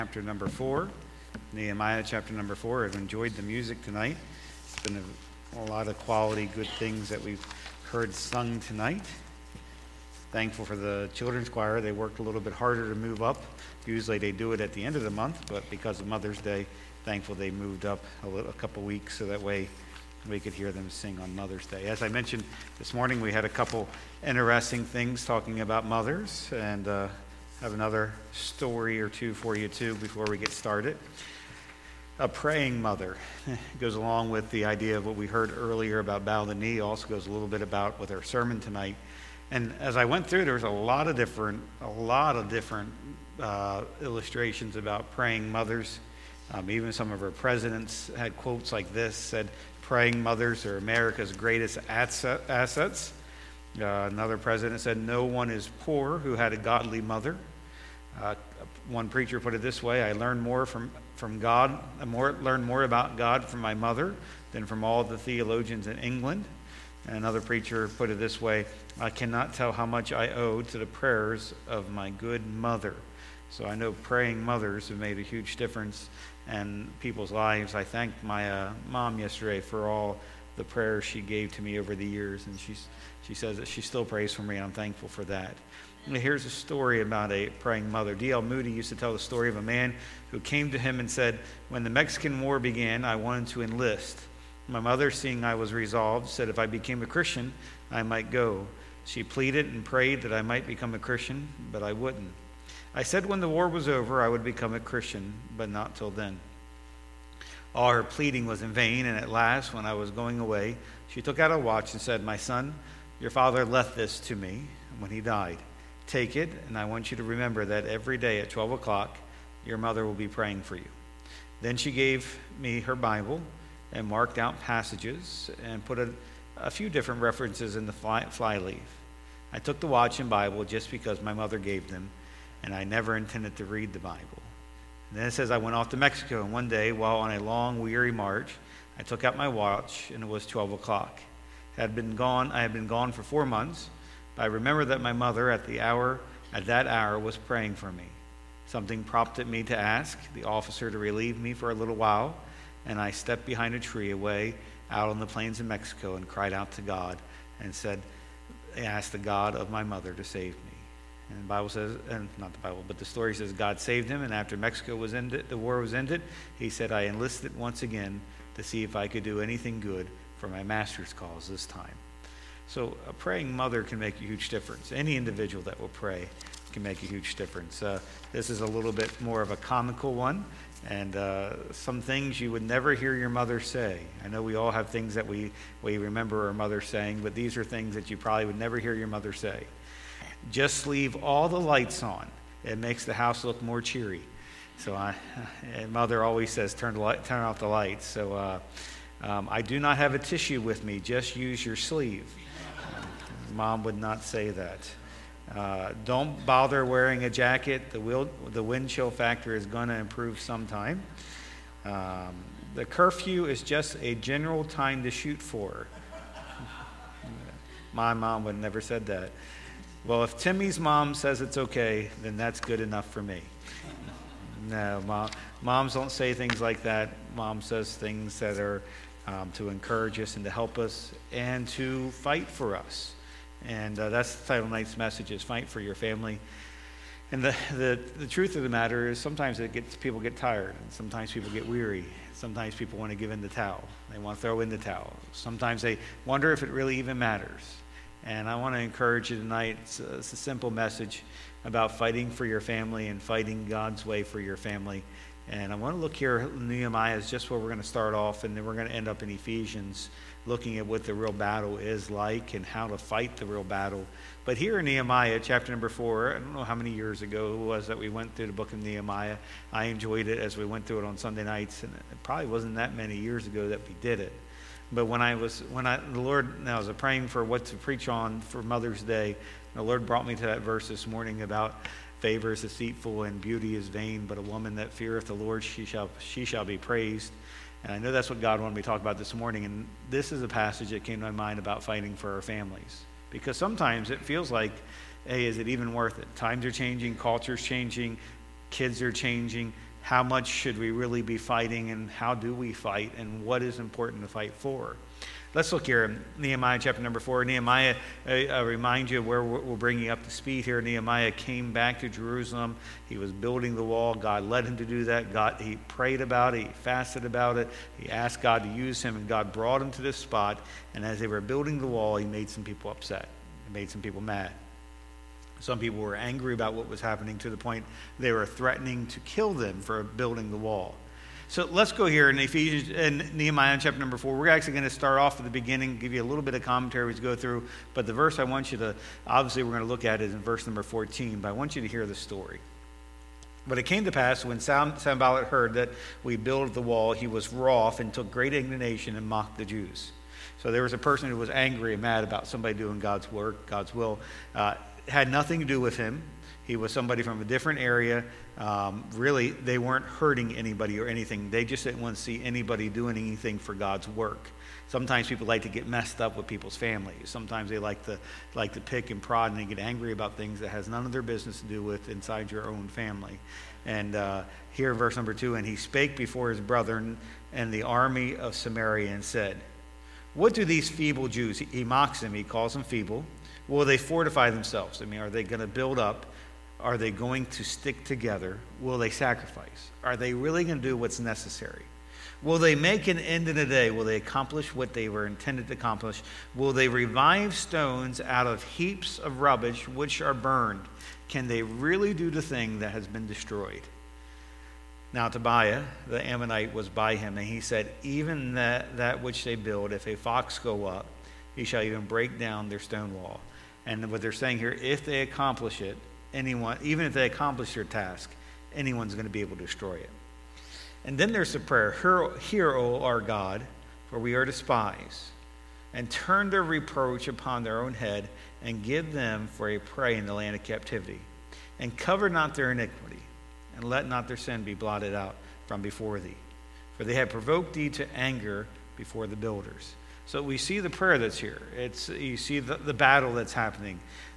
Chapter number 4, Nehemiah chapter number 4. I've enjoyed the music tonight. It's been a lot of quality, good things that we've heard sung tonight. Thankful for the children's choir. They worked a little bit harder to move up. Usually they do it at the end of the month, but because of Mother's Day, thankful they moved up a couple weeks so that way we could hear them sing on Mother's Day. As I mentioned this morning, we had a couple interesting things talking about mothers, and have another story or two for you too before we get started. A praying mother goes along with the idea of what we heard earlier about bow the knee. Also goes a little bit about with our sermon tonight. And as I went through, there was a lot of different illustrations about praying mothers. Even some of our presidents had quotes like this, said, "Praying mothers are America's greatest assets." Another president said, "No one is poor who had a godly mother." One preacher put it this way: "I learned more from God, learned more about God from my mother than from all the theologians in England." And another preacher put it this way: "I cannot tell how much I owe to the prayers of my good mother." So I know praying mothers have made a huge difference in people's lives. I thanked my mom yesterday for all the prayers she gave to me over the years, and she says that she still prays for me, and I'm thankful for that. And here's a story about a praying mother. D.L. Moody used to tell the story of a man who came to him and said, "When the Mexican War began, I wanted to enlist. My mother, seeing I was resolved, said if I became a Christian, I might go. She pleaded and prayed that I might become a Christian, but I wouldn't. I said when the war was over, I would become a Christian, but not till then. All her pleading was in vain, and at last, when I was going away, she took out a watch and said, 'My son, your father left this to me when he died. Take it, and I want you to remember that every day at 12 o'clock, your mother will be praying for you.' Then she gave me her Bible and marked out passages and put a few different references in the flyleaf. I took the watch and Bible just because my mother gave them, and I never intended to read the Bible. And then it says I went off to Mexico, and one day, while on a long, weary march, I took out my watch, and it was 12 o'clock. I had been gone for 4 months, but I remember that my mother at that hour was praying for me. Something prompted me to ask the officer to relieve me for a little while, and I stepped behind a tree away out on the plains of Mexico and cried out to God and I asked the God of my mother to save me." And the Bible says, and not the Bible, but the story says God saved him, and after Mexico was ended, the war was ended, he said, "I enlisted once again to see if I could do anything good for my master's cause this time." So a praying mother can make a huge difference. Any individual that will pray can make a huge difference. This is a little bit more of a comical one, and some things you would never hear your mother say. I know we all have things that we remember our mother saying, but these are things that you probably would never hear your mother say. "Just leave all the lights on. It makes the house look more cheery." So and Mother always says, turn off the lights. So "I do not have a tissue with me. Just use your sleeve." Mom would not say that. "Don't bother wearing a jacket. The wind chill factor is going to improve sometime." "The curfew is just a general time to shoot for." My mom would never said that. "Well, if Timmy's mom says it's okay, then that's good enough for me." No, moms don't say things like that. Mom says things that are to encourage us and to help us and to fight for us. And that's the title of tonight's message, is Fight for Your Family. And the truth of the matter is sometimes people get tired, and sometimes people get weary. Sometimes people want to give in the towel. They want to throw in the towel. Sometimes they wonder if it really even matters. And I want to encourage you tonight. It's a simple message about fighting for your family and fighting God's way for your family. And I want to look here, Nehemiah is just where we're going to start off, and then we're going to end up in Ephesians, looking at what the real battle is like and how to fight the real battle. But here in Nehemiah, chapter number 4, I don't know how many years ago it was that we went through the book of Nehemiah. I enjoyed it as we went through it on Sunday nights, and it probably wasn't that many years ago that we did it. But when I was praying for what to preach on for Mother's Day, the Lord brought me to that verse this morning about favor is deceitful and beauty is vain, but a woman that feareth the Lord, she shall be praised. And I know that's what God wanted me to talk about this morning. And this is a passage that came to my mind about fighting for our families. Because sometimes it feels like, hey, is it even worth it? Times are changing, culture's changing, kids are changing, how much should we really be fighting, and how do we fight, and what is important to fight for. Let's look here in Nehemiah chapter number 4. Nehemiah, I remind you where we're bringing up to speed here. Nehemiah came back to Jerusalem. He was building the wall. God led him to do that. He prayed about it. He fasted about it. He asked God to use him, and God brought him to this spot. And as they were building the wall, he made some people upset. He made some people mad. Some people were angry about what was happening to the point they were threatening to kill them for building the wall. So let's go here in Nehemiah chapter number 4. We're actually going to start off at the beginning, give you a little bit of commentary as we go through. But the verse I want you to, obviously we're going to look at is in verse number 14. But I want you to hear the story. But it came to pass when Sanballat heard that we built the wall, he was wroth and took great indignation and mocked the Jews. So there was a person who was angry and mad about somebody doing God's work, God's will. Had nothing to do with him. He was somebody from a different area. Really, they weren't hurting anybody or anything. They just didn't want to see anybody doing anything for God's work. Sometimes people like to get messed up with people's families. Sometimes they like to pick and prod and they get angry about things that has none of their business to do with inside your own family. And here, verse number 2, and he spake before his brethren and the army of Samaria and said, what do these feeble Jews, he mocks them, he calls them feeble, will they fortify themselves? I mean, are they going to build up? Are they going to stick together? Will they sacrifice? Are they really going to do what's necessary? Will they make an end in a day? Will they accomplish what they were intended to accomplish? Will they revive stones out of heaps of rubbish which are burned? Can they really do the thing that has been destroyed? Now Tobiah, the Ammonite, was by him, and he said, even that which they build, if a fox go up, he shall even break down their stone wall. And what they're saying here, if they accomplish it, anyone, even if they accomplish their task, anyone's going to be able to destroy it. And then there's a prayer, hear, O our God, for we are despised, and turn their reproach upon their own head, and give them for a prey in the land of captivity. And cover not their iniquity, and let not their sin be blotted out from before thee. For they have provoked thee to anger before the builders. So we see the prayer that's here. You see the battle that's happening.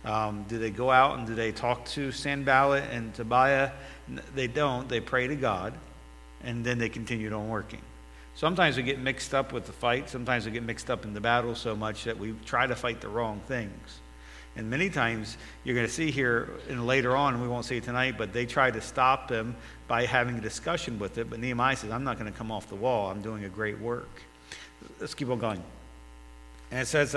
Do they go out and do they talk to Sanballat and Tobiah? They don't. They pray to God, and then they continued on working. Sometimes we get mixed up with the fight. Sometimes we get mixed up in the battle so much that we try to fight the wrong things. And many times you're going to see here, and later on, and we won't see it tonight, but they try to stop them by having a discussion with it. But Nehemiah says, I'm not going to come off the wall. I'm doing a great work. Let's keep on going. And it says,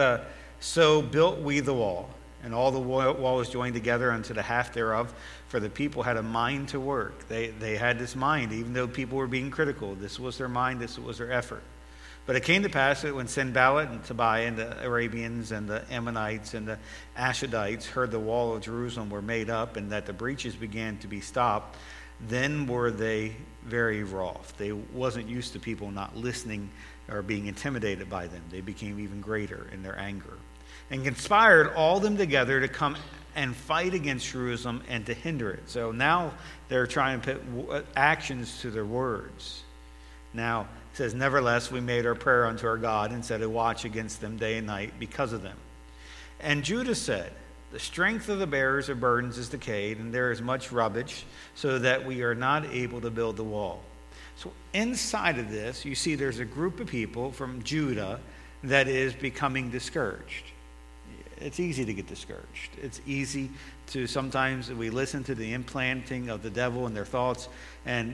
so built we the wall, and all the wall was joined together unto the half thereof, for the people had a mind to work. They had this mind, even though people were being critical. This was their mind, this was their effort. But it came to pass that when Sanballat and Tobiah and the Arabians and the Ammonites and the Ashdodites heard the wall of Jerusalem were made up, and that the breaches began to be stopped, then were they very wroth. They wasn't used to people not listening or being intimidated by them. They became even greater in their anger, and conspired all them together to come and fight against Jerusalem and to hinder it. So now they're trying to put actions to their words. Now it says, nevertheless, we made our prayer unto our God and set a watch against them day and night because of them. And Judah said, the strength of the bearers of burdens is decayed, and there is much rubbish, so that we are not able to build the wall. So inside of this, you see there's a group of people from Judah that is becoming discouraged. It's easy to get discouraged. It's easy to, sometimes we listen to the implanting of the devil and their thoughts, and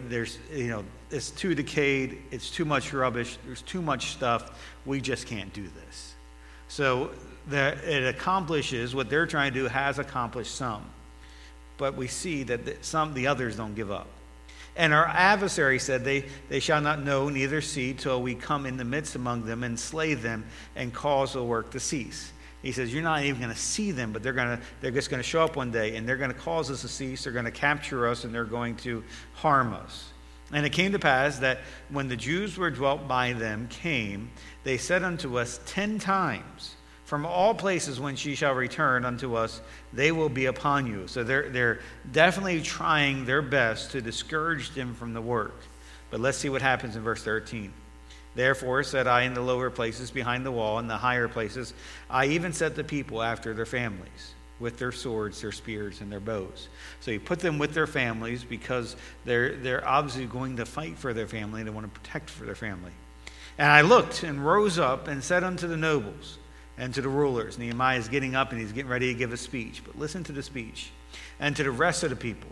it's too decayed, it's too much rubbish, there's too much stuff, we just can't do this. So it accomplishes what they're trying to do, has accomplished some, but we see that the others don't give up. And our adversary said, they shall not know neither see till we come in the midst among them and slay them and cause the work to cease. He says, you're not even going to see them, but they're just going to show up one day, and they're going to cause us to cease. They're going to capture us, and they're going to harm us. And it came to pass that when the Jews were dwelt by them came, they said unto us 10 times, from all places whence ye shall return unto us, they will be upon you. So they're definitely trying their best to discourage them from the work. But let's see what happens in verse 13. Therefore said I in the lower places behind the wall, and the higher places, I even set the people after their families, with their swords, their spears, and their bows. So he put them with their families because they're obviously going to fight for their family and they want to protect for their family. And I looked and rose up and said unto the nobles and to the rulers. Nehemiah is getting up and he's getting ready to give a speech. But listen to the speech. And to the rest of the people,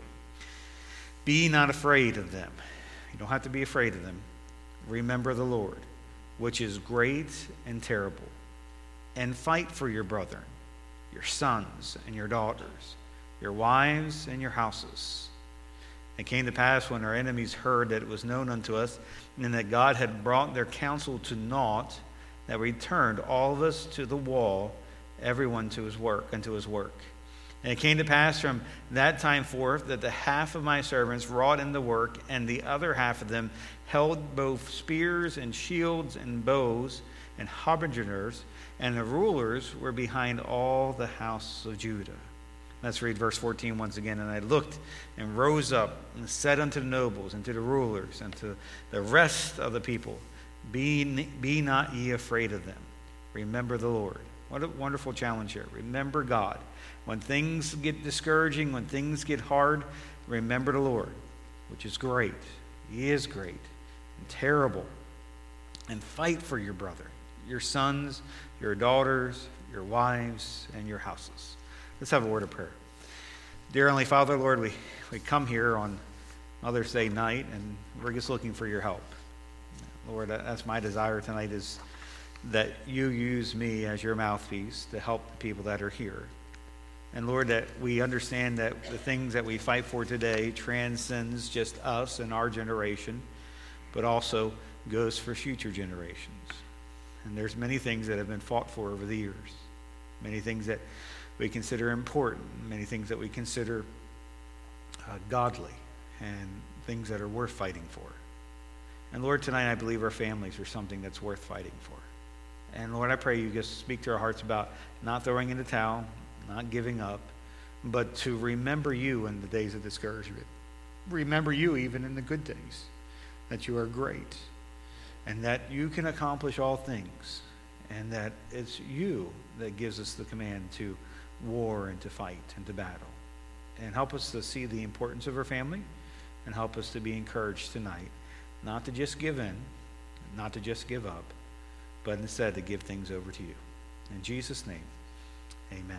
be not afraid of them. You don't have to be afraid of them. Remember the Lord, which is great and terrible. And fight for your brethren, your sons and your daughters, your wives and your houses. It came to pass when our enemies heard that it was known unto us, and that God had brought their counsel to naught, that we turned all of us to the wall, everyone to his work, unto his work. And it came to pass from that time forth that the half of my servants wrought in the work, and the other half of them held both spears and shields and bows and harbingers, and the rulers were behind all the house of Judah. Let's read verse 14 once again. And I looked and rose up and said unto the nobles and to the rulers and to the rest of the people, Be not ye afraid of them. Remember the Lord. What a wonderful challenge here. Remember God. When things get discouraging, when things get hard, remember the Lord, which is great. He is great and terrible. And fight for your brother, your sons, your daughters, your wives, and your houses. Let's have a word of prayer. Dear Heavenly Father, Lord, we come here on Mother's Day night, and we're just looking for your help. Lord, that's my desire tonight, is that you use me as your mouthpiece to help the people that are here. And Lord, that we understand that the things that we fight for today transcends just us and our generation, but also goes for future generations. And there's many things that have been fought for over the years, many things that we consider important, many things that we consider godly, and things that are worth fighting for. And Lord, tonight I believe our families are something that's worth fighting for. And Lord, I pray you just speak to our hearts about not throwing in the towel, not giving up, but to remember you in the days of discouragement. Remember you even in the good days, that you are great, and that you can accomplish all things, and that it's you that gives us the command to war and to fight and to battle. And help us to see the importance of our family, and help us to be encouraged tonight, not to just give in, not to just give up, but instead to give things over to you. In Jesus' name, amen.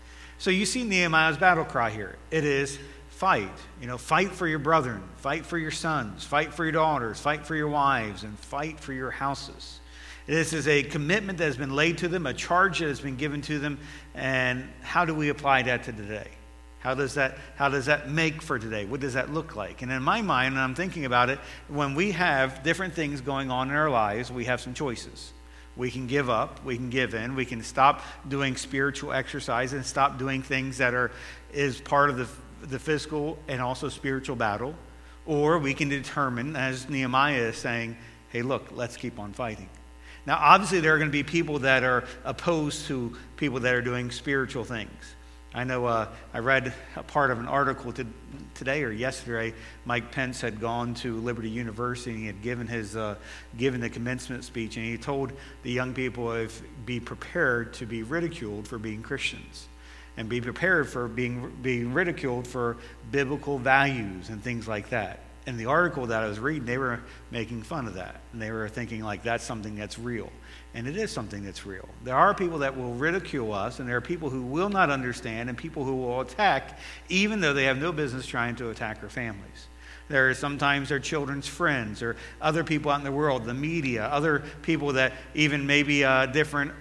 So you see Nehemiah's battle cry here. It is fight. Fight for your brethren, fight for your sons, fight for your daughters, fight for your wives, and fight for your houses. This is a commitment that has been laid to them, a charge that has been given to them. And how do we apply that to today? How does that make for today? What does that look like? And in my mind, when I'm thinking about it, when we have different things going on in our lives, we have some choices. We can give up, we can give in, we can stop doing spiritual exercise and stop doing things that is part of the physical and also spiritual battle. Or we can determine, as Nehemiah is saying, hey, look, let's keep on fighting. Now, obviously, there are going to be people that are opposed to people that are doing spiritual things. I know I read a part of an article today or yesterday. Mike Pence had gone to Liberty University and he had given the commencement speech, and he told the young people be prepared to be ridiculed for being Christians, and be prepared for being ridiculed for biblical values and things like that. In the article that I was reading, they were making fun of that. And they were thinking like that's something that's real. And it is something that's real. There are people that will ridicule us, and there are people who will not understand, and people who will attack, even though they have no business trying to attack our families. There are sometimes their children's friends or other people out in the world, the media, other people that even maybe different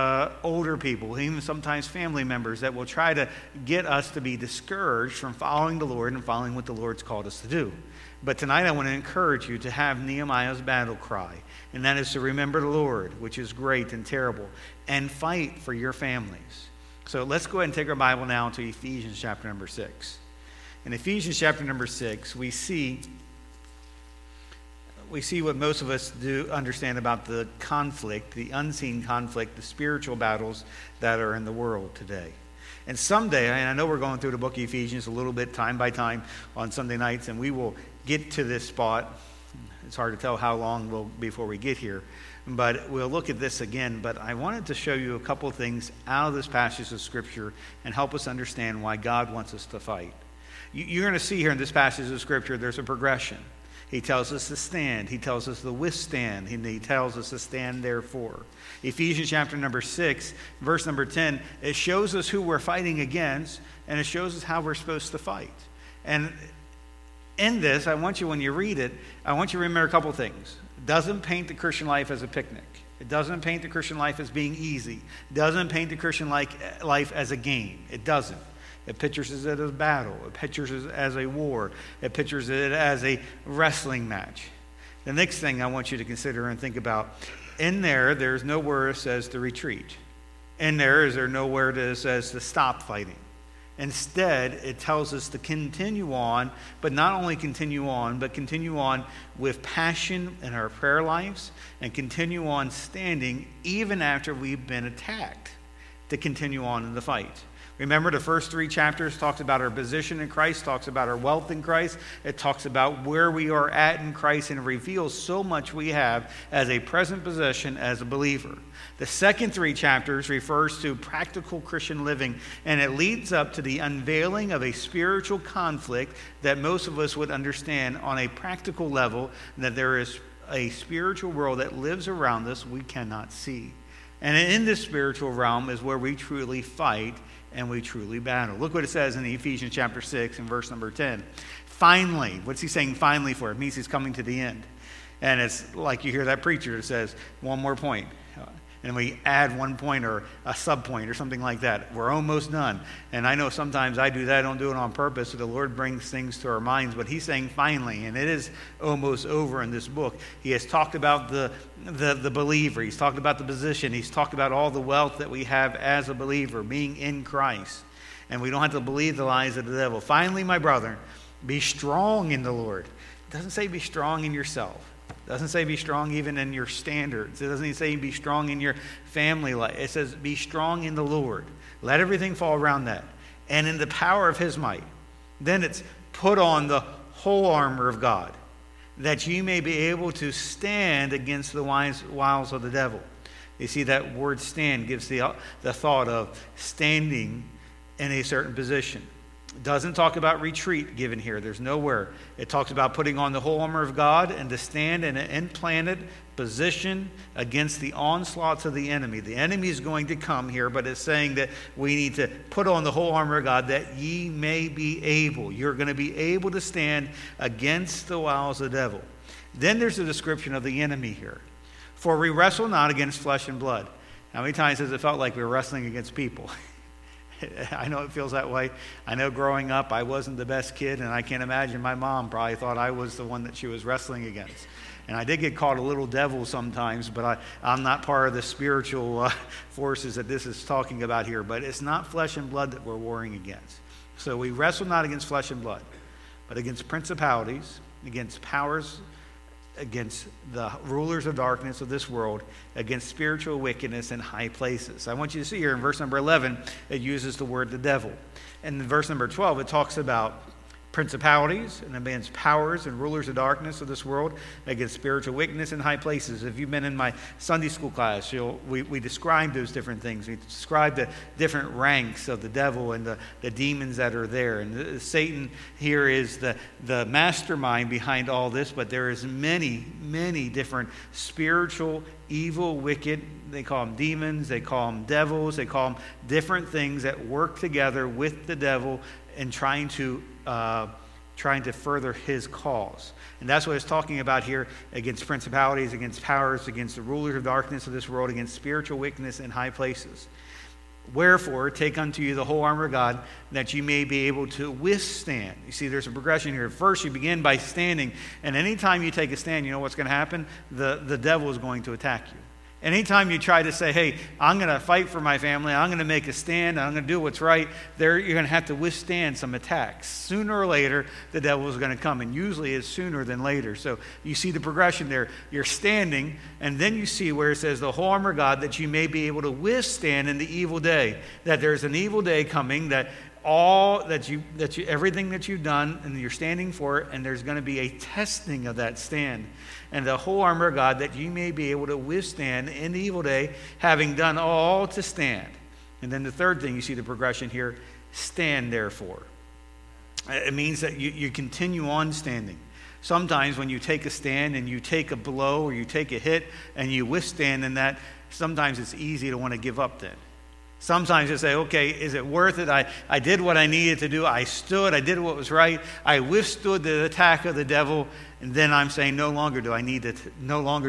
older people, even sometimes family members that will try to get us to be discouraged from following the Lord and following what the Lord's called us to do. But tonight I want to encourage you to have Nehemiah's battle cry, and that is to remember the Lord, which is great and terrible, and fight for your families. So let's go ahead and take our Bible now to Ephesians chapter number 6. In Ephesians chapter number 6, we see what most of us do understand about the conflict, the unseen conflict, the spiritual battles that are in the world today. And someday, and I know we're going through the book of Ephesians a little bit time by time on Sunday nights, and we will get to this spot It's hard to tell how long before we get here, but we'll look at this again. But I wanted to show you a couple of things out of this passage of Scripture and help us understand why God wants us to fight. You're going to see here in this passage of Scripture, there's a progression. He tells us to stand. He tells us to withstand. And he tells us to stand therefore. Ephesians chapter number 6, verse number 10, it shows us who we're fighting against, and it shows us how we're supposed to fight. And in this, I want you, when you read it, I want you to remember a couple things. It doesn't paint the Christian life as a picnic. It doesn't paint the Christian life as being easy. It doesn't paint the Christian life as a game. It doesn't. It pictures it as a battle. It pictures it as a war. It pictures it as a wrestling match. The next thing I want you to consider and think about, in there's nowhere it says to retreat. In there nowhere that it says to stop fighting. Instead, it tells us to continue on, but not only continue on, but continue on with passion in our prayer lives and continue on standing even after we've been attacked, to continue on in the fight. Remember, the first 3 chapters talks about our position in Christ, talks about our wealth in Christ. It talks about where we are at in Christ, and it reveals so much we have as a present possession as a believer. The second 3 chapters refers to practical Christian living, and it leads up to the unveiling of a spiritual conflict that most of us would understand on a practical level, that there is a spiritual world that lives around us we cannot see. And in this spiritual realm is where we truly fight and we truly battle. Look what it says in Ephesians chapter 6 and verse number 10. Finally, what's he saying finally for? It means he's coming to the end. And it's like you hear that preacher that says, one more point. And we add 1 point or a sub-point or something like that. We're almost done. And I know sometimes I do that. I don't do it on purpose. So the Lord brings things to our minds. But he's saying finally, and it is almost over in this book. He has talked about the believer. He's talked about the position. He's talked about all the wealth that we have as a believer, being in Christ. And we don't have to believe the lies of the devil. Finally, my brother, be strong in the Lord. It doesn't say be strong in yourself. It doesn't say be strong even in your standards. It doesn't even say be strong in your family life. It says be strong in the Lord. Let everything fall around that. And in the power of his might. Then it's put on the whole armor of God, that you may be able to stand against the wiles of the devil. You see, that word stand gives the thought of standing in a certain position. It doesn't talk about retreat given here. There's nowhere. It talks about putting on the whole armor of God and to stand in an implanted position against the onslaughts of the enemy. The enemy is going to come here, but it's saying that we need to put on the whole armor of God that ye may be able. You're going to be able to stand against the wiles of the devil. Then there's a description of the enemy here. For we wrestle not against flesh and blood. How many times has it felt like we were wrestling against people? I know it feels that way. I know growing up I wasn't the best kid, and I can't imagine my mom probably thought I was the one that she was wrestling against. And I did get called a little devil sometimes, but I'm not part of the spiritual forces that this is talking about here. But it's not flesh and blood that we're warring against. So we wrestle not against flesh and blood, but against principalities, against powers, against the rulers of darkness of this world, against spiritual wickedness in high places. I want you to see here in verse number 11, it uses the word the devil. And in verse number 12, it talks about principalities and against powers and rulers of darkness of this world, against spiritual wickedness in high places. If you've been in my Sunday school class, we describe those different things. We describe the different ranks of the devil and the demons that are there. And Satan here is the mastermind behind all this, but there is many, many different spiritual, evil, wicked, they call them demons, they call them devils, they call them different things that work together with the devil and trying to further his cause. And that's what it's talking about here, against principalities, against powers, against the rulers of darkness of this world, against spiritual wickedness in high places. Wherefore, take unto you the whole armor of God, that you may be able to withstand. You see, there's a progression here. First, you begin by standing, and anytime you take a stand, you know what's going to happen? The devil is going to attack you. Anytime you try to say, hey, I'm going to fight for my family, I'm going to make a stand, I'm going to do what's right, you're going to have to withstand some attacks. Sooner or later, the devil is going to come, and usually it's sooner than later. So you see the progression there. You're standing, and then you see where it says, the whole armor of God, that you may be able to withstand in the evil day. That there's an evil day coming, that all everything that you've done, and you're standing for it, and there's going to be a testing of that stand. And the whole armor of God, that you may be able to withstand in the evil day, having done all to stand. And then the third thing, you see the progression here, stand therefore. It means that you continue on standing. Sometimes when you take a stand and you take a blow or you take a hit and you withstand in that, sometimes it's easy to want to give up then. Sometimes you say, okay, is it worth it? I did what I needed to do. I stood. I did what was right. I withstood the attack of the devil. And then I'm saying, no longer do I need to stand. No longer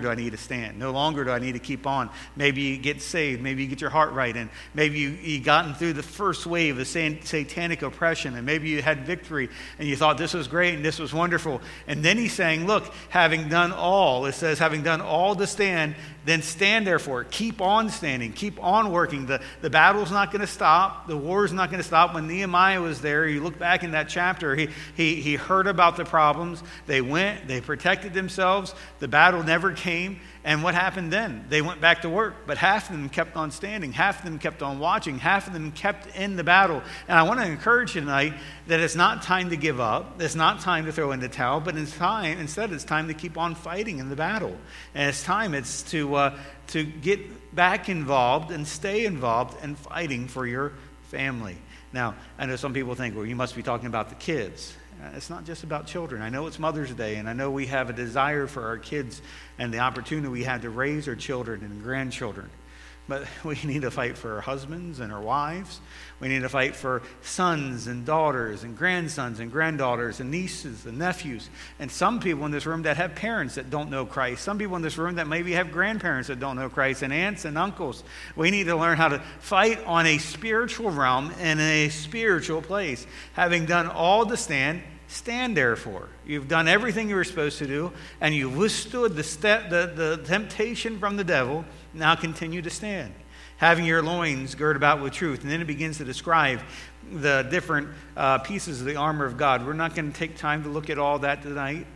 do I need to keep on. Maybe you get saved. Maybe you get your heart right. And maybe you gotten through the first wave of satanic oppression. And maybe you had victory. And you thought this was great and this was wonderful. And then he's saying, look, having done all, it says, having done all to stand, then stand therefore. Keep on standing. Keep on working. The battle's not going to stop. The war's not going to stop. When Nehemiah was there, you look back in that chapter, he heard about the problems. They went. They protected themselves. The battle never came. And what happened then? They went back to work. But half of them kept on standing. Half of them kept on watching. Half of them kept in the battle. And I want to encourage you tonight that it's not time to give up. It's not time to throw in the towel. But instead, it's time to keep on fighting in the battle. And it's to get back involved and stay involved in fighting for your family. Now, I know some people think, well, you must be talking about the kids. It's not just about children. I know it's Mother's Day, and I know we have a desire for our kids and the opportunity we have to raise our children and grandchildren. But we need to fight for our husbands and our wives. We need to fight for sons and daughters and grandsons and granddaughters and nieces and nephews. And some people in this room that have parents that don't know Christ. Some people in this room that maybe have grandparents that don't know Christ, and aunts and uncles. We need to learn how to fight on a spiritual realm and in a spiritual place. Having done all to stand, stand therefore. You've done everything you were supposed to do, and you withstood the temptation from the devil. Now continue to stand. Having your loins girded about with truth. And then it begins to describe the different pieces of the armor of God. We're not going to take time to look at all that tonight.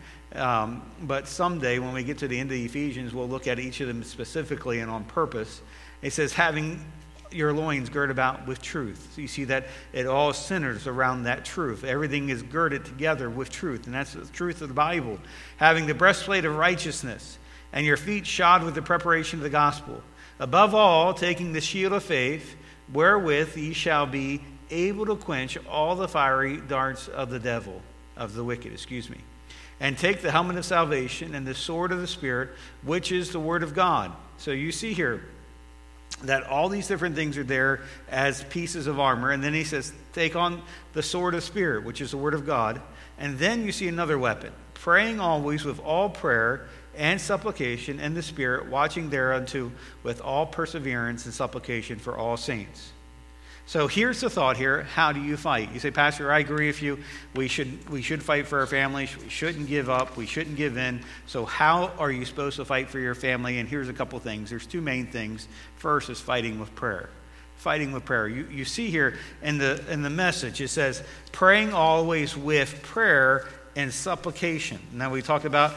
But someday when we get to the end of Ephesians, we'll look at each of them specifically and on purpose. It says, having your loins girded about with truth. So you see that it all centers around that truth. Everything is girded together with truth. And that's the truth of the Bible. Having the breastplate of righteousness, and your feet shod with the preparation of the gospel. Above all, taking the shield of faith, wherewith ye shall be able to quench all the fiery darts of the wicked. And take the helmet of salvation and the sword of the Spirit, which is the word of God. So you see here that all these different things are there as pieces of armor. And then he says, take on the sword of Spirit, which is the word of God. And then you see another weapon, praying always with all prayer and supplication in the Spirit, watching thereunto with all perseverance and supplication for all saints. So here's the thought here. How do you fight? You say, Pastor, I agree with you. We should fight for our families. We shouldn't give up. We shouldn't give in. So how are you supposed to fight for your family? And here's a couple things. There's two main things. First is fighting with prayer. Fighting with prayer. You see here in the message, it says, praying always with prayer and supplication. Now we talked about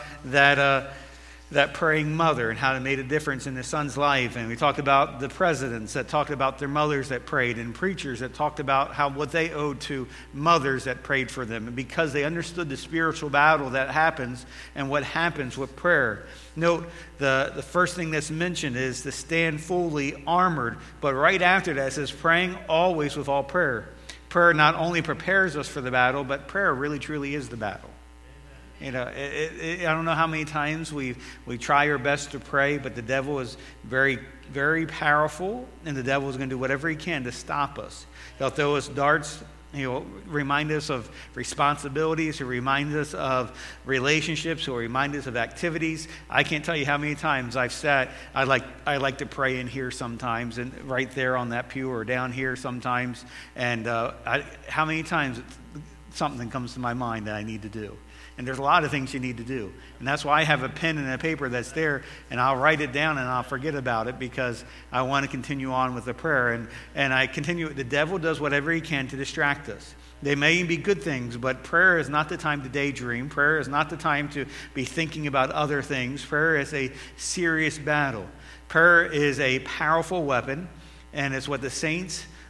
that praying mother and how it made a difference in the son's life. And we talked about the presidents that talked about their mothers that prayed, and preachers that talked about what they owed to mothers that prayed for them. And because they understood the spiritual battle that happens and what happens with prayer. Note, the first thing that's mentioned is to stand fully armored. But right after that it says praying always with all prayer. Prayer not only prepares us for the battle, but prayer really truly is the battle. You know, I don't know how many times we try our best to pray, but the devil is very, very powerful, and the devil is going to do whatever he can to stop us. He'll throw us darts. He'll remind us of responsibilities. He'll remind us of relationships. He'll remind us of activities. I can't tell you how many times I've sat. I like to pray in here sometimes, and right there on that pew, or down here sometimes. And how many times something comes to my mind that I need to do. And there's a lot of things you need to do. And that's why I have a pen and a paper that's there, and I'll write it down and I'll forget about it because I want to continue on with the prayer. And I continue. The devil does whatever he can to distract us. They may be good things, but prayer is not the time to daydream. Prayer is not the time to be thinking about other things. Prayer is a serious battle. Prayer is a powerful weapon, and it's what the saints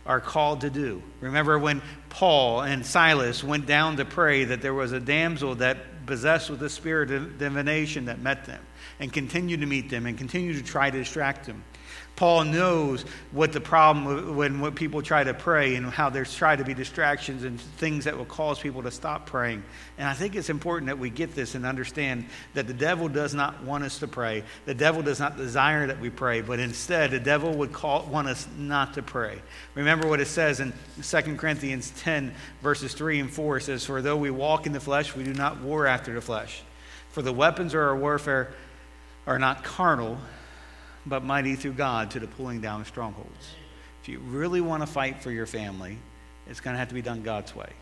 are called to do. Remember when Paul and Silas went down to pray that there was a damsel that possessed with the spirit of divination that met them and continued to meet them and continued to try to distract them. Paul knows what the problem when people try to pray and how there's try to be distractions and things that will cause people to stop praying. And I think it's important that we get this and understand that the devil does not want us to pray. The devil does not desire that we pray, but instead the devil would want us not to pray. Remember what it says in 2 Corinthians 10 verses 3 and 4. It says, "For though we walk in the flesh, we do not war after the flesh. For the weapons of our warfare are not carnal, but mighty through God to the pulling down of strongholds." If you really want to fight for your family, it's going to have to be done God's way.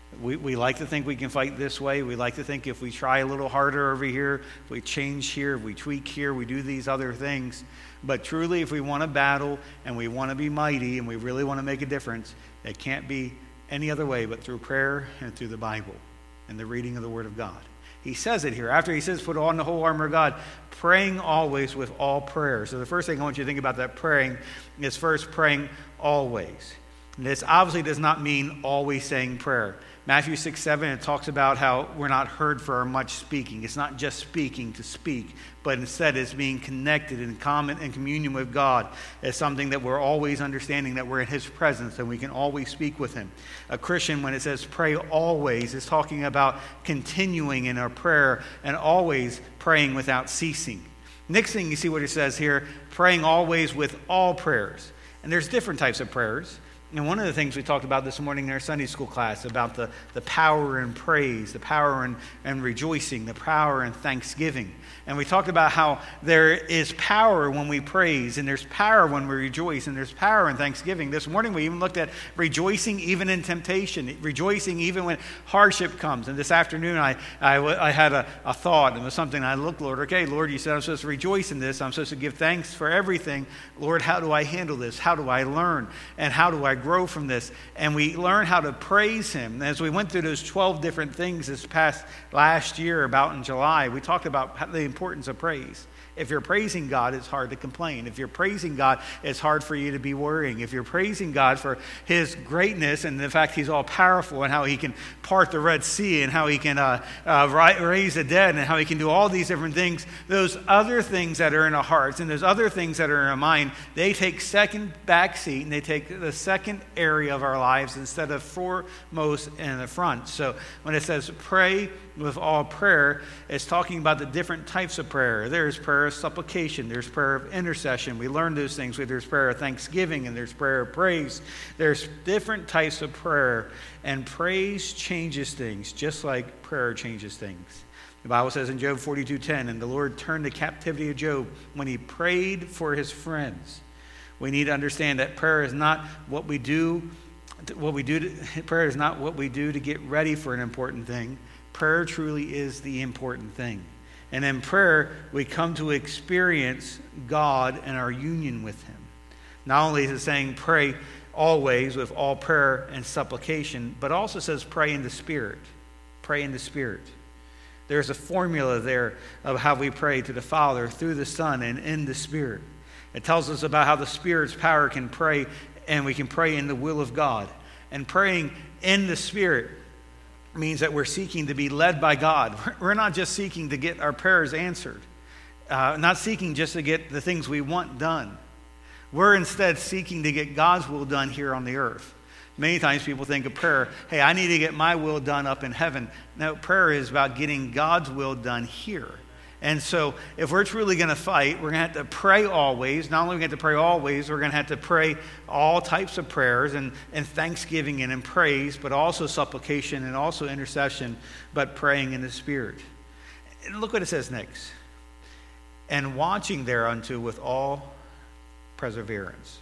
We like to think we can fight this way. We like to think if we try a little harder over here, if we change here, if we tweak here, we do these other things. But truly, if we want to battle and we want to be mighty and we really want to make a difference, it can't be any other way but through prayer and through the Bible and the reading of the Word of God. He says it here. After he says, put on the whole armor of God, praying always with all prayer. So the first thing I want you to think about that praying is first praying always. And this obviously does not mean always saying prayer. Matthew 6:7, it talks about how we're not heard for our much speaking. It's not just speaking to speak, but instead it's being connected in common and communion with God as something that we're always understanding that we're in His presence and we can always speak with Him. A Christian, when it says pray always, is talking about continuing in our prayer and always praying without ceasing. Next thing, you see what it says here, praying always with all prayers. And there's different types of prayers. And one of the things we talked about this morning in our Sunday school class about the power in praise, the power in rejoicing, the power in thanksgiving. And we talked about how there is power when we praise, and there's power when we rejoice, and there's power in thanksgiving. This morning we even looked at rejoicing even in temptation, rejoicing even when hardship comes. And this afternoon I had a thought. It was something I looked, Lord, okay, Lord, you said I'm supposed to rejoice in this. I'm supposed to give thanks for everything. Lord, how do I handle this? How do I learn? And how do I grow from this? And we learn how to praise Him. As we went through those 12 different things this past last year, about in July, we talked about the importance of praise. If you're praising God, it's hard to complain. If you're praising God, it's hard for you to be worrying. If you're praising God for His greatness and the fact He's all powerful and how He can part the Red Sea and how He can raise the dead and how He can do all these different things, those other things that are in our hearts and those other things that are in our mind, they take second backseat and they take the second area of our lives instead of foremost in the front. So when it says pray with all prayer, it's talking about the different types of prayer. There's prayer of supplication. There's prayer of intercession. We learned those things. There's prayer of thanksgiving and there's prayer of praise. There's different types of prayer, and praise changes things just like prayer changes things. The Bible says in Job 42:10, and the Lord turned the captivity of Job when he prayed for his friends. We need to understand that prayer is not what we do. Prayer is not what we do to get ready for an important thing. Prayer truly is the important thing. And in prayer, we come to experience God and our union with Him. Not only is it saying pray always with all prayer and supplication, but also says pray in the Spirit. Pray in the Spirit. There's a formula there of how we pray to the Father through the Son and in the Spirit. It tells us about how the Spirit's power can pray, and we can pray in the will of God. And praying in the Spirit means that we're seeking to be led by God. We're not just seeking to get our prayers answered, not seeking just to get the things we want done. We're instead seeking to get God's will done here on the earth. Many times people think of prayer, hey, I need to get my will done up in heaven. No, prayer is about getting God's will done here. And so if we're truly going to fight, we're going to have to pray always. Not only are we going to have to pray always, we're going to have to pray all types of prayers and thanksgiving and in praise, but also supplication and also intercession, but praying in the Spirit. And look what it says next. And watching thereunto with all perseverance.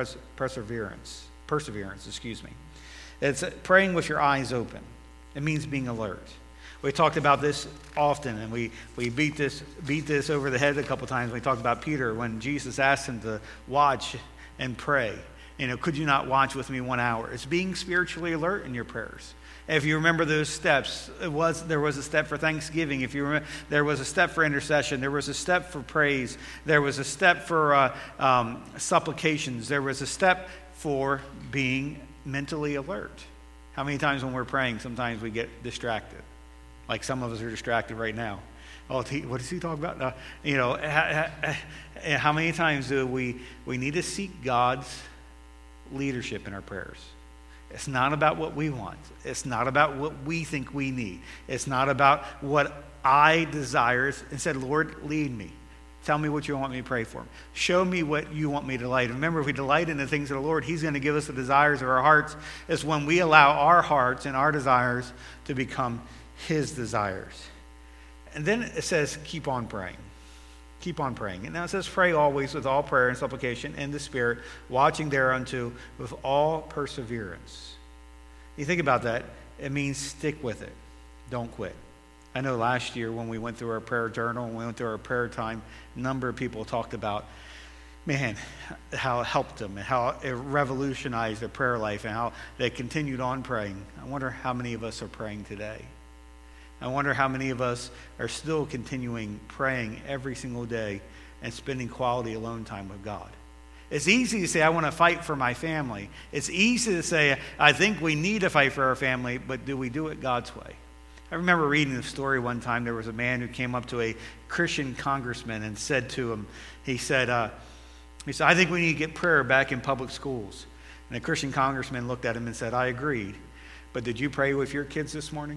It's praying with your eyes open. It means being alert. We talked about this often, and we beat this over the head a couple times. We talked about Peter when Jesus asked him to watch and pray. Could you not watch with me 1 hour? It's being spiritually alert in your prayers. If you remember those steps, there was a step for thanksgiving. If you remember, there was a step for intercession. There was a step for praise. There was a step for supplications. There was a step for being mentally alert. How many times when we're praying, sometimes we get distracted? Like some of us are distracted right now. Oh, what is he talking about? How many times do we need to seek God's leadership in our prayers? It's not about what we want. It's not about what we think we need. It's not about what I desire. Instead, Lord, lead me. Tell me what you want me to pray for. Show me what you want me to delight. Remember, if we delight in the things of the Lord, he's going to give us the desires of our hearts. It's when we allow our hearts and our desires to become his desires. And then it says, keep on praying. Keep on praying. And now it says, pray always with all prayer and supplication in the Spirit, watching thereunto with all perseverance. You think about that, it means stick with it. Don't quit. I know last year when we went through our prayer journal and we went through our prayer time, a number of people talked about, man, how it helped them and how it revolutionized their prayer life and how they continued on praying. I wonder how many of us are praying today. I wonder how many of us are still continuing praying every single day and spending quality alone time with God. It's easy to say, I want to fight for my family. It's easy to say, I think we need to fight for our family, but do we do it God's way? I remember reading a story one time. There was a man who came up to a Christian congressman and said to him, he said, I think we need to get prayer back in public schools. And the Christian congressman looked at him and said, I agreed. But did you pray with your kids this morning?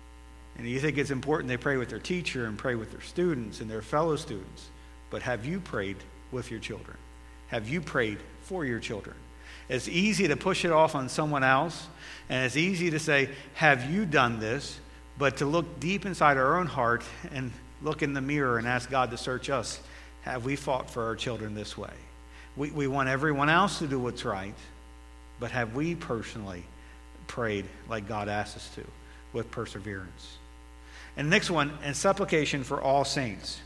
And you think it's important they pray with their teacher and pray with their students and their fellow students. But have you prayed with your children? Have you prayed for your children? It's easy to push it off on someone else. And it's easy to say, have you done this? But to look deep inside our own heart and look in the mirror and ask God to search us. Have we fought for our children this way? We want everyone else to do what's right. But have we personally prayed like God asked us to with perseverance? And the next one, and supplication for all saints.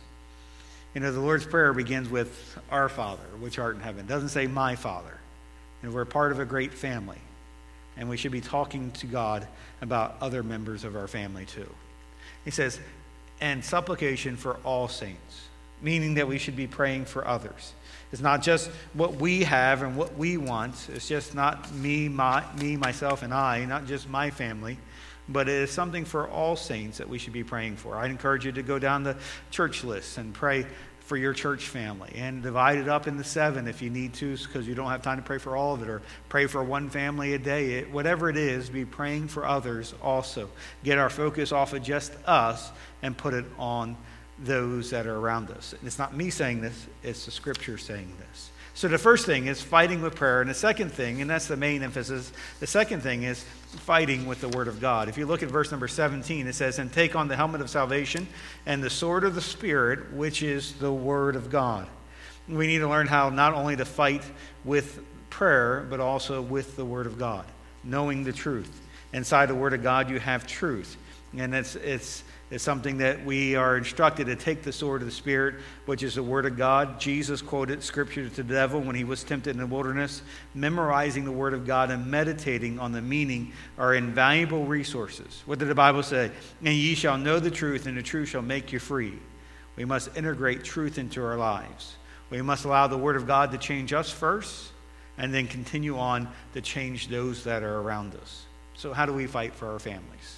You know, the Lord's Prayer begins with our Father, which art in heaven. It doesn't say my Father. And we're part of a great family. And we should be talking to God about other members of our family too. He says, and supplication for all saints, meaning that we should be praying for others. It's not just what we have and what we want. It's just not me, myself, and I, not just my family. But it is something for all saints that we should be praying for. I'd encourage you to go down the church list and pray for your church family and divide it up into 7 if you need to, because you don't have time to pray for all of it, or pray for one family a day. Whatever it is, be praying for others also. Get our focus off of just us and put it on those that are around us. And it's not me saying this, it's the Scripture saying this. So the first thing is fighting with prayer. And the second thing, and that's the main emphasis, the second thing is fighting with the Word of God. If you look at verse number 17, it says, and take on the helmet of salvation and the sword of the Spirit, which is the Word of God. We need to learn how not only to fight with prayer, but also with the Word of God, knowing the truth. Inside the Word of God, you have truth. And it's something that we are instructed to take the sword of the Spirit, which is the Word of God. Jesus quoted Scripture to the devil when he was tempted in the wilderness. Memorizing the Word of God and meditating on the meaning are invaluable resources. What did the Bible say? And ye shall know the truth, and the truth shall make you free. We must integrate truth into our lives. We must allow the Word of God to change us first, and then continue on to change those that are around us. So how do we fight for our families?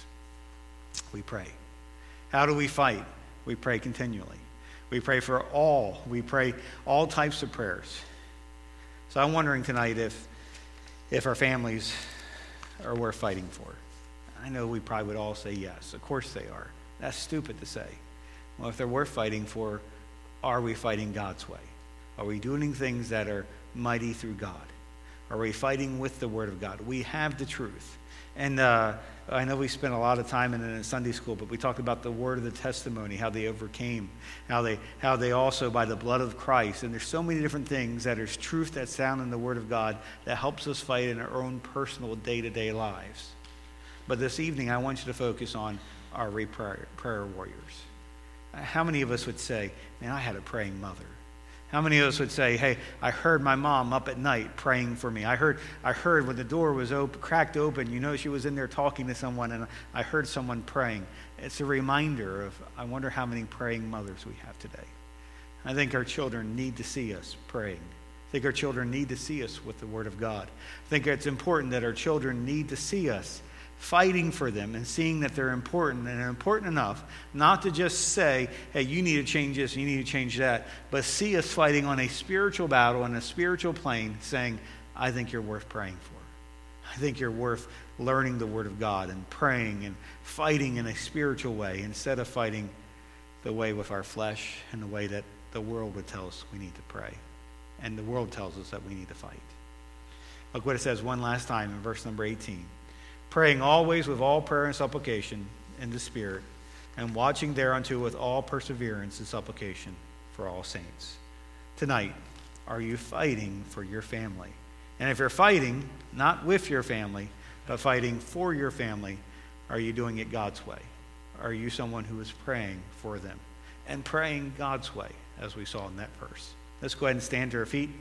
We pray. How do we fight? We pray continually. We pray for all. We pray all types of prayers. So I'm wondering tonight if our families are worth fighting for. I know we probably would all say yes. Of course they are. That's stupid to say. Well, if they're worth fighting for, are we fighting God's way? Are we doing things that are mighty through God? Are we fighting with the Word of God? We have the truth. And I know we spent a lot of time in it in Sunday school, but we talked about the word of the testimony, how they overcame, how they also by the blood of Christ. And there's so many different things that there's truth that's found in the Word of God that helps us fight in our own personal day-to-day lives. But this evening, I want you to focus on our prayer warriors. How many of us would say, man, I had a praying mother? How many of us would say, hey, I heard my mom up at night praying for me. I heard when the door was cracked open, you know, she was in there talking to someone, and I heard someone praying. It's a reminder of, I wonder how many praying mothers we have today. I think our children need to see us praying. I think our children need to see us with the Word of God. I think it's important that our children need to see us fighting for them and seeing that they're important and important enough not to just say, hey, you need to change this, you need to change that, but see us fighting on a spiritual battle, on a spiritual plane, saying, I think you're worth praying for. I think you're worth learning the Word of God and praying and fighting in a spiritual way instead of fighting the way with our flesh and the way that the world would tell us we need to pray. And the world tells us that we need to fight. Look what it says one last time in verse number 18. Praying always with all prayer and supplication in the Spirit, and watching thereunto with all perseverance and supplication for all saints. Tonight, are you fighting for your family? And if you're fighting, not with your family, but fighting for your family, are you doing it God's way? Are you someone who is praying for them and praying God's way, as we saw in that verse? Let's go ahead and stand to our feet.